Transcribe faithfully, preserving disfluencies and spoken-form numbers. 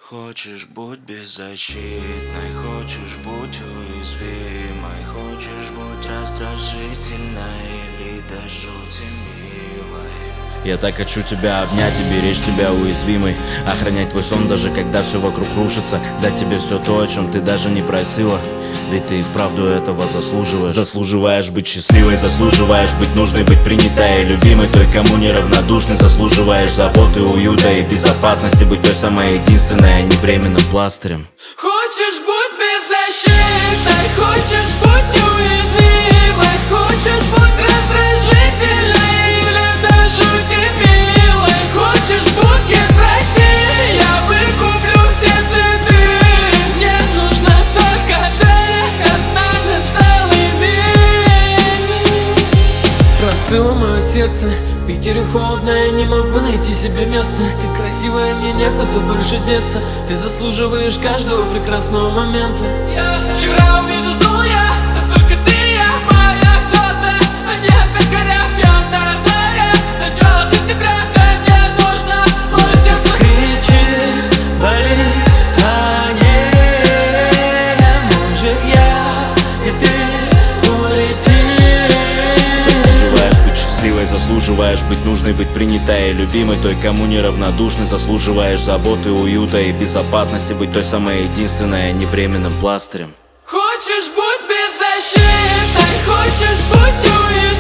Хочешь будь беззащитной, хочешь будь уязвимой, хочешь будь раздражительной или до жути милой. Я так хочу тебя обнять и беречь тебя уязвимой, охранять твой сон, даже когда все вокруг рушится, дать тебе все то, о чем ты даже не просила. Ведь ты и вправду этого заслуживаешь. Заслуживаешь быть счастливой, заслуживаешь быть нужной, быть принятой и любимой, той, кому неравнодушный. Заслуживаешь заботы, уюта и безопасности, быть той самой единственной, а не временным пластырем. Хочешь будь беззащитной, хочешь будь уязвимой, хочешь будь раздражительной или до жути милой. Хочешь будь как в России, я выкуплю все цветы. Мне нужно только ты, одна на целый мир. Простыло мое сердце, в Питере холодно, я не могу найти себе места. Ты красивая, мне некуда больше деться. Ты заслуживаешь каждого прекрасного момента. Я вчера увидел золотая, а только ты и я, моя звезда. Они опять горят, пьяная заря. Начало сентября, ты мне нужна. Мое сердце кричит, болит, а не может я и ты улетим. Заслуживаешь быть счастливой, заслуживаешь быть нужной, быть принятой и любимой, той, кому неравнодушный. Заслуживаешь заботы, уюта и безопасности, быть той самой единственной, а не временным пластырем. Хочешь будь беззащитной, хочешь будь уязвимой.